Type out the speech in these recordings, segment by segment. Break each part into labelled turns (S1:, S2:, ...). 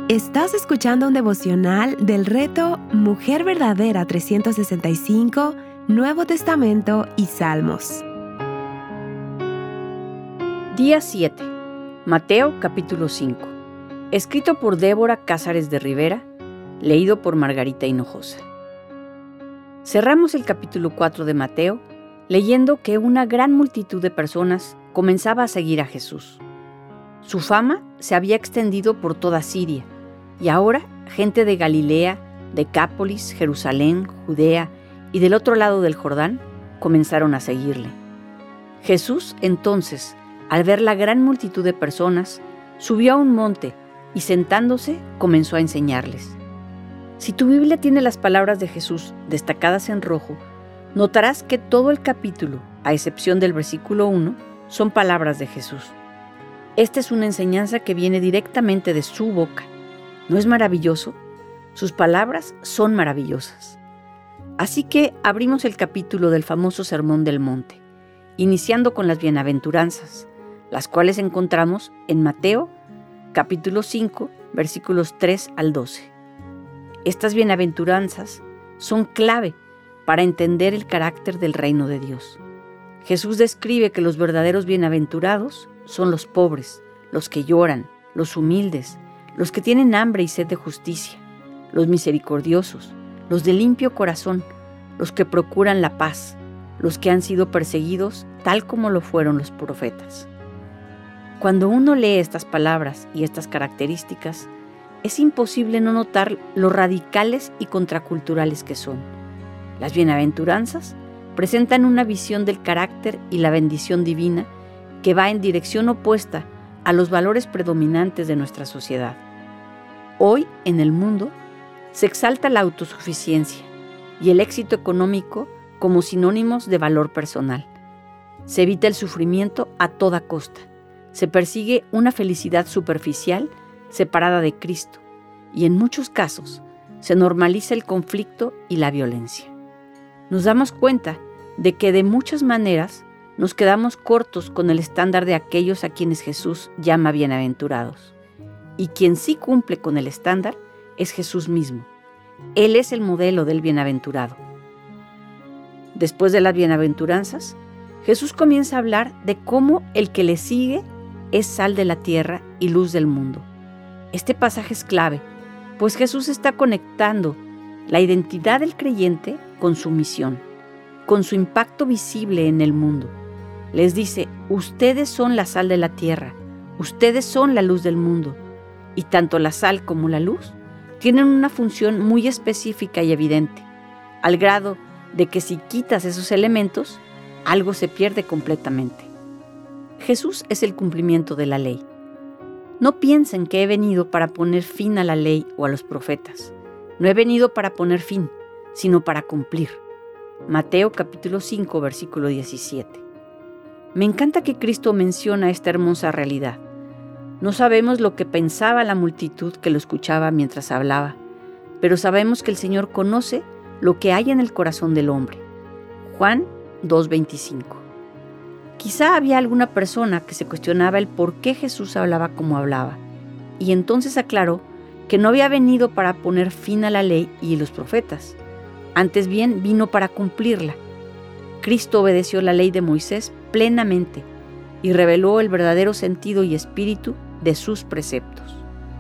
S1: Estás escuchando un devocional del reto Mujer Verdadera 365, Nuevo Testamento y Salmos.
S2: Día 7. Mateo capítulo 5. Escrito por Débora Cázares de Rivera, leído por Margarita Hinojosa. Cerramos el capítulo 4 de Mateo leyendo que una gran multitud de personas comenzaba a seguir a Jesús. Su fama se había extendido por toda Siria, y ahora gente de Galilea, Decápolis, Jerusalén, Judea y del otro lado del Jordán comenzaron a seguirle. Jesús, entonces, al ver la gran multitud de personas, subió a un monte y sentándose comenzó a enseñarles. Si tu Biblia tiene las palabras de Jesús destacadas en rojo, notarás que todo el capítulo, a excepción del versículo 1, son palabras de Jesús. Esta es una enseñanza que viene directamente de su boca. ¿No es maravilloso? Sus palabras son maravillosas. Así que abrimos el capítulo del famoso Sermón del Monte, iniciando con las bienaventuranzas, las cuales encontramos en Mateo, capítulo 5, versículos 3 al 12. Estas bienaventuranzas son clave para entender el carácter del reino de Dios. Jesús describe que los verdaderos bienaventurados son los pobres, los que lloran, los humildes, los que tienen hambre y sed de justicia, los misericordiosos, los de limpio corazón, los que procuran la paz, los que han sido perseguidos tal como lo fueron los profetas. Cuando uno lee estas palabras y estas características, es imposible no notar lo radicales y contraculturales que son. Las bienaventuranzas presentan una visión del carácter y la bendición divina que va en dirección opuesta a los valores predominantes de nuestra sociedad. Hoy, en el mundo, se exalta la autosuficiencia y el éxito económico como sinónimos de valor personal. Se evita el sufrimiento a toda costa. Se persigue una felicidad superficial separada de Cristo y en muchos casos se normaliza el conflicto y la violencia. Nos damos cuenta de que de muchas maneras nos quedamos cortos con el estándar de aquellos a quienes Jesús llama bienaventurados. Y quien sí cumple con el estándar es Jesús mismo. Él es el modelo del bienaventurado. Después de las bienaventuranzas, Jesús comienza a hablar de cómo el que le sigue es sal de la tierra y luz del mundo. Este pasaje es clave, pues Jesús está conectando la identidad del creyente con su misión, con su impacto visible en el mundo. Les dice, ustedes son la sal de la tierra, ustedes son la luz del mundo. Y tanto la sal como la luz tienen una función muy específica y evidente, al grado de que si quitas esos elementos, algo se pierde completamente. Jesús es el cumplimiento de la ley. No piensen que he venido para poner fin a la ley o a los profetas. No he venido para poner fin, sino para cumplir. Mateo capítulo 5, versículo 17. Me encanta que Cristo menciona esta hermosa realidad. No sabemos lo que pensaba la multitud que lo escuchaba mientras hablaba, pero sabemos que el Señor conoce lo que hay en el corazón del hombre. Juan 2:25. Quizá había alguna persona que se cuestionaba el por qué Jesús hablaba como hablaba, y entonces aclaró que no había venido para poner fin a la ley y los profetas, antes bien vino para cumplirla. Cristo obedeció la ley de Moisés plenamente y reveló el verdadero sentido y espíritu de sus preceptos.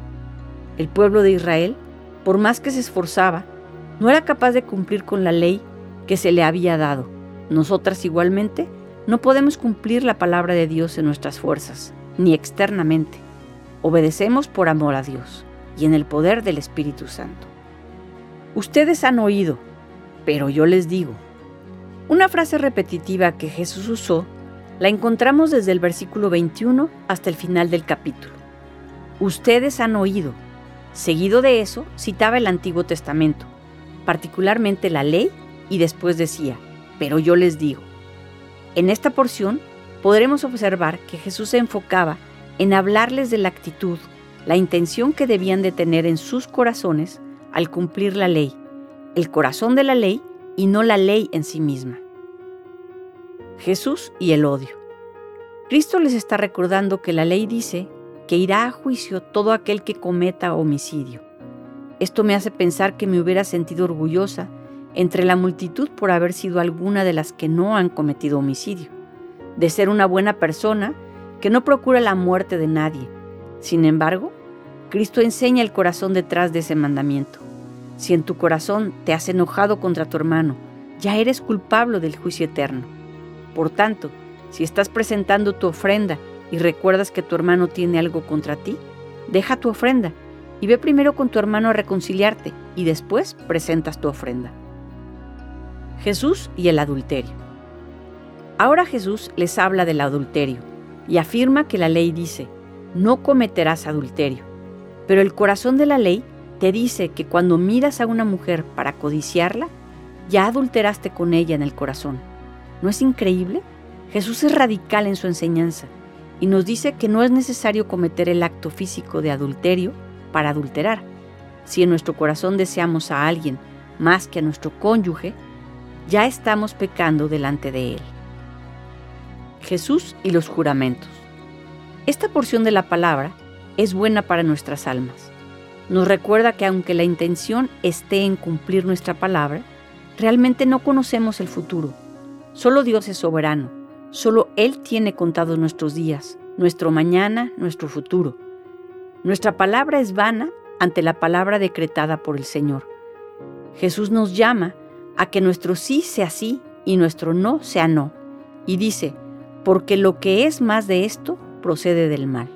S2: El pueblo de Israel, por más que se esforzaba, no era capaz de cumplir con la ley que se le había dado. Nosotras igualmente no podemos cumplir la palabra de Dios en nuestras fuerzas, ni externamente. Obedecemos por amor a Dios y en el poder del Espíritu Santo. Ustedes han oído, pero yo les digo. Una frase repetitiva que Jesús usó la encontramos desde el versículo 21 hasta el final del capítulo. Ustedes han oído. Seguido de eso, citaba el Antiguo Testamento, particularmente la ley, y después decía, pero yo les digo. En esta porción podremos observar que Jesús se enfocaba en hablarles de la actitud, la intención que debían de tener en sus corazones al cumplir la ley, el corazón de la ley y no la ley en sí misma. Jesús y el odio. Cristo les está recordando que la ley dice que irá a juicio todo aquel que cometa homicidio. Esto me hace pensar que me hubiera sentido orgullosa entre la multitud por haber sido alguna de las que no han cometido homicidio, de ser una buena persona que no procura la muerte de nadie. Sin embargo, Cristo enseña el corazón detrás de ese mandamiento. Si en tu corazón te has enojado contra tu hermano, ya eres culpable del juicio eterno. Por tanto, si estás presentando tu ofrenda y recuerdas que tu hermano tiene algo contra ti, deja tu ofrenda y ve primero con tu hermano a reconciliarte y después presentas tu ofrenda. Jesús y el adulterio. Ahora Jesús les habla del adulterio y afirma que la ley dice, no cometerás adulterio. Pero el corazón de la ley te dice que cuando miras a una mujer para codiciarla, ya adulteraste con ella en el corazón. ¿No es increíble? Jesús es radical en su enseñanza y nos dice que no es necesario cometer el acto físico de adulterio para adulterar. Si en nuestro corazón deseamos a alguien más que a nuestro cónyuge, ya estamos pecando delante de él. Jesús y los juramentos. Esta porción de la palabra es buena para nuestras almas. Nos recuerda que aunque la intención esté en cumplir nuestra palabra, realmente no conocemos el futuro. Solo Dios es soberano. Solo Él tiene contados nuestros días, nuestro mañana, nuestro futuro. Nuestra palabra es vana ante la palabra decretada por el Señor. Jesús nos llama a que nuestro sí sea sí y nuestro no sea no. Y dice, porque lo que es más de esto procede del mal.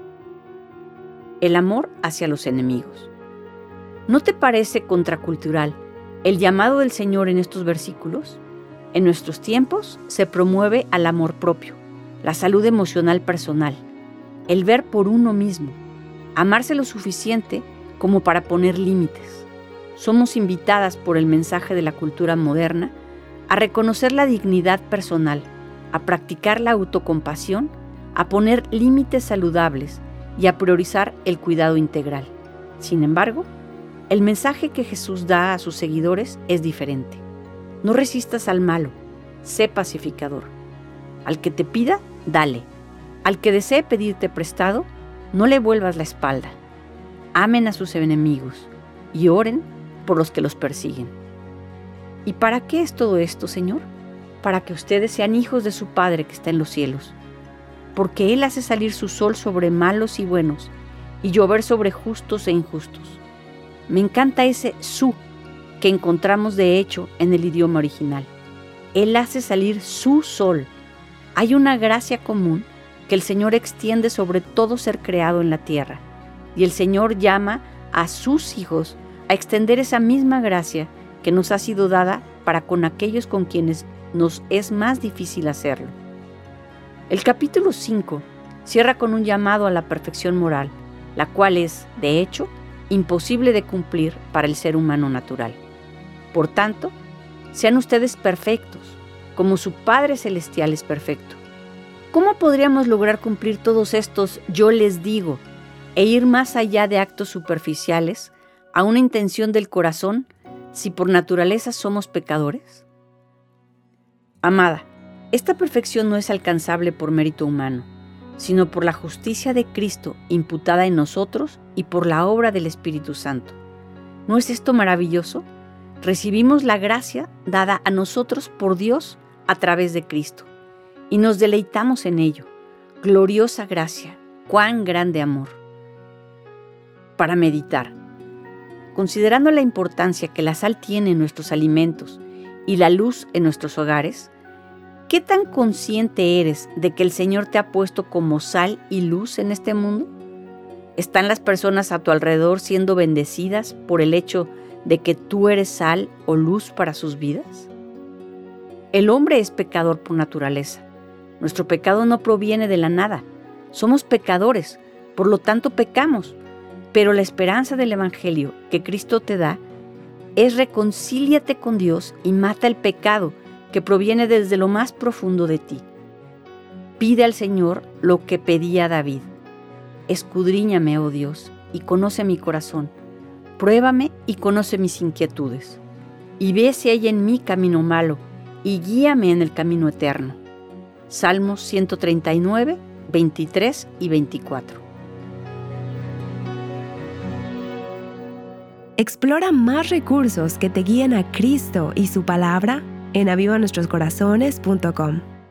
S2: El amor hacia los enemigos. ¿No te parece contracultural el llamado del Señor en estos versículos? En nuestros tiempos se promueve al amor propio, la salud emocional personal, el ver por uno mismo, amarse lo suficiente como para poner límites. Somos invitadas por el mensaje de la cultura moderna a reconocer la dignidad personal, a practicar la autocompasión, a poner límites saludables y a priorizar el cuidado integral. Sin embargo, el mensaje que Jesús da a sus seguidores es diferente. No resistas al malo, sé pacificador. Al que te pida, dale. Al que desee pedirte prestado, no le vuelvas la espalda. Amen a sus enemigos y oren por los que los persiguen. ¿Y para qué es todo esto, Señor? Para que ustedes sean hijos de su Padre que está en los cielos. Porque Él hace salir su sol sobre malos y buenos y llover sobre justos e injustos. Me encanta ese su que encontramos de hecho en el idioma original. Él hace salir su sol. Hay una gracia común que el Señor extiende sobre todo ser creado en la tierra, y el Señor llama a sus hijos a extender esa misma gracia que nos ha sido dada para con aquellos con quienes nos es más difícil hacerlo. El capítulo 5 cierra con un llamado a la perfección moral, la cual es, de hecho, imposible de cumplir para el ser humano natural. Por tanto, sean ustedes perfectos, como su Padre Celestial es perfecto. ¿Cómo podríamos lograr cumplir todos estos yo les digo e ir más allá de actos superficiales a una intención del corazón si por naturaleza somos pecadores? Amada, esta perfección no es alcanzable por mérito humano, sino por la justicia de Cristo imputada en nosotros y por la obra del Espíritu Santo. ¿No es esto maravilloso? Recibimos la gracia dada a nosotros por Dios a través de Cristo y nos deleitamos en ello. Gloriosa gracia, cuán grande amor. Para meditar. Considerando la importancia que la sal tiene en nuestros alimentos y la luz en nuestros hogares, ¿qué tan consciente eres de que el Señor te ha puesto como sal y luz en este mundo? ¿Están las personas a tu alrededor siendo bendecidas por el hecho de que tú eres sal o luz para sus vidas? El hombre es pecador por naturaleza. Nuestro pecado no proviene de la nada. Somos pecadores, por lo tanto pecamos. Pero la esperanza del Evangelio que Cristo te da es reconcíliate con Dios y mata el pecado que proviene desde lo más profundo de ti. Pide al Señor lo que pedía David. Escudriñame, oh Dios, y conoce mi corazón. Pruébame y conoce mis inquietudes. Y ve si hay en mí camino malo, y guíame en el camino eterno. Salmos 139, 23 y 24.
S1: Explora más recursos que te guíen a Cristo y su palabra en avivanuestroscorazones.com.